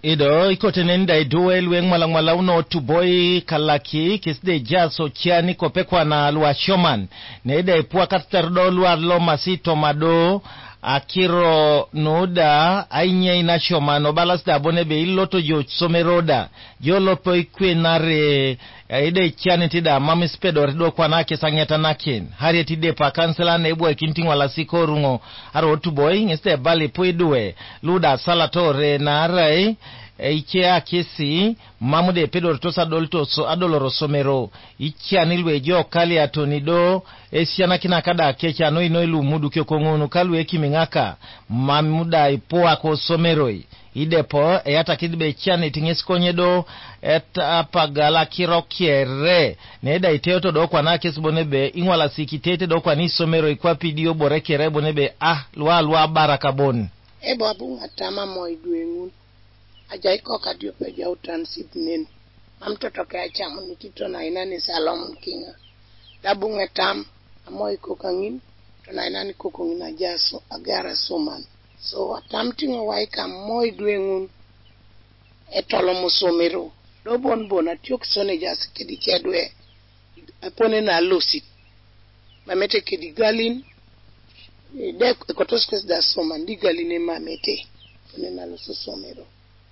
Ido ikotenenda iduel weng malang uno tuboy kalaki kisde jaso chiani kopekwa na lua shoman nede ipua katardo lua lo masito mado akiro noda ainye ina shoman obalas da bonebe iloto jo someroda jo lopo ikwe nare ide chiani tida mami spedor do kwa nake sangeta nakin hari tide pa kansela na ibu ekinting wala siko rungo aro tuboy ngeste bali puidue luda salatore na arai Ichea kesi mamude pedor tosa dolto so adoloro somero ichia nilwe jo kali atonido esiana kina kada kecha no ilu mudu kyo kongunu kalu eki mingaka mamuda ipoa ko someroi idepo yata kidbe chiane tingeskonyedo eta pagala kirokiere neda iteoto do kwa na kesbonebe ingwala sikitete do kwa ni somero ikwa pidio borekere bonebe lwa barakabon ebo abu atama moidwengun ajai koka dio pe jau transit nen amtoto ke achamu nitito na inani Salomon Kinga dabunge tam amoy kokangin to na inani kokongin ajaso agara soman so atamtingo waika moy dwengun etolo musomero do bon atiok sone jas kedi kedwe apone na losit mamete kedi galin de ekotoskes da soman di galine mamete pone na loso somero.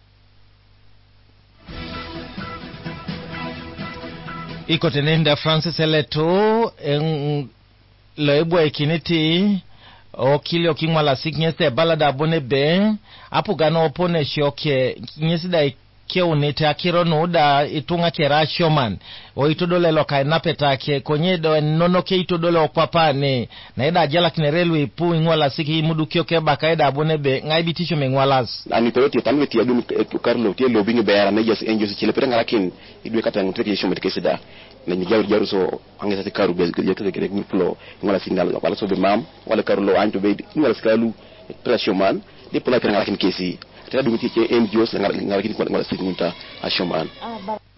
Ikotenenda Francis Eleto en loebo ekiniti okili okingwala siknyeste balada bonebe apugano opone shoke nyesida ke unete akiro noda itunga kera shoman o itodole loka napeta ke konyedo nono ke itodole okwapane na ida jala kinerelu ipu ingwala siki mudu kyoke bakaida bonebe ngai tisho mengwalas ani toyoti tanwe ti adum Carlo ti lo bingi bayara na jas enjosi chile pere ngarakin idwe kata nguteke yisho metekesida na nyaru so angesa ti karu be yete ke ngiplo ngwala sindal wala so be mam wala Carlo anto be ngwala skalu pressioman di pola pere ngarakin kesi tadi mungkin NGOs ngarakin ngwala sikunta ashoman